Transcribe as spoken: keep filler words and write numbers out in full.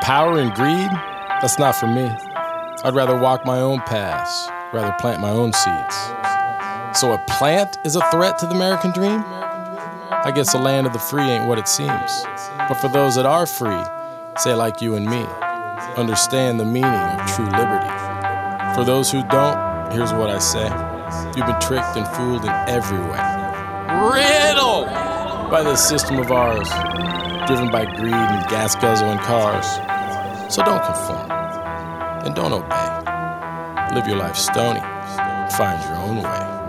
Power and greed, that's not for me. I'd rather walk my own paths, rather plant my own seeds. So a plant is a threat to the American dream? I guess the land of the free ain't what it seems. But for those that are free, say like you and me, understand the meaning of true liberty. For those who don't, here's what I say. You've been tricked and fooled in every way. Riddled by this system of ours, driven by greed and gas guzzling cars. So don't conform, and don't obey. Live your life stony, find your own way.